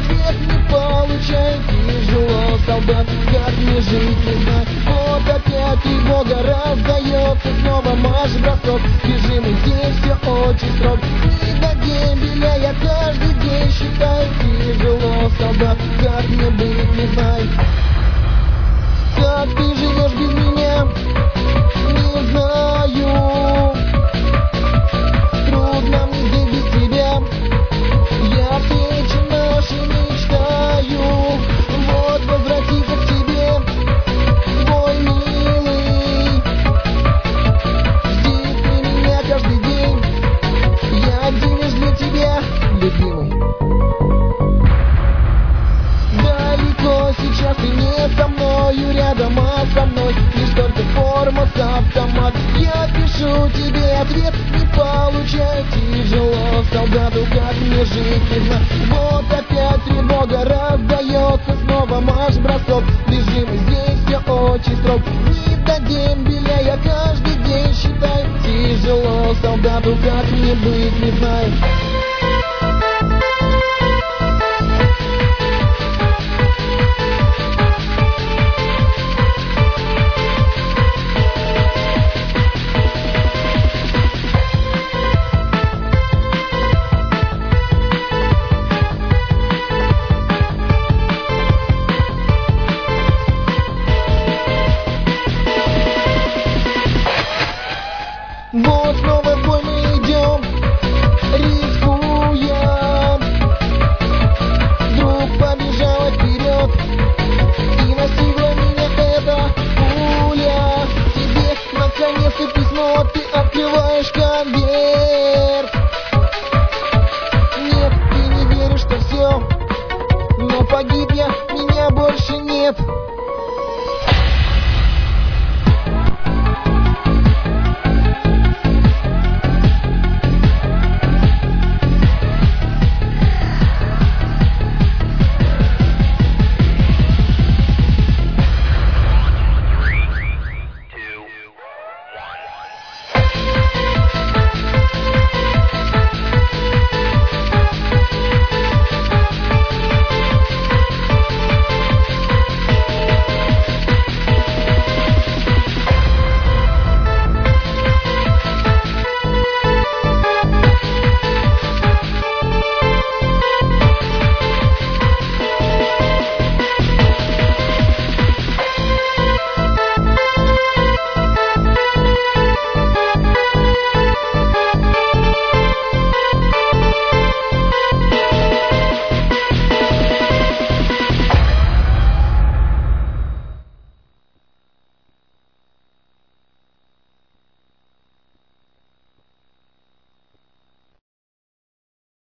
ответ не получаю. Тяжело, солдат, как мне жить, не знаю. Вот опять тревога раздается, снова марш-бросок. Бежим, и здесь все очень строго. И до дембеля я каждый день считаю. Тяжело, солдат, как мне быть, не знаю. Как ты живешь без меня, не знаю. Трудно мне здесь без тебя. Я встречи наши мечтаю. Вот возвратиться к тебе, мой милый. Жди ты меня каждый день. Я один лишь для тебя, любимый. Далеко сейчас ты не со мною, рядом, а со мной лишь только форма с автомат. Я пишу тебе ответ, не получаю. Тяжело, солдату, как мне жить, не знаю. Вот опять тревога раздается, снова марш-бросок. Бежим, и здесь все очень строго. Не до дембеля я каждый день считаю. Тяжело, солдату, как мне быть, не знаю.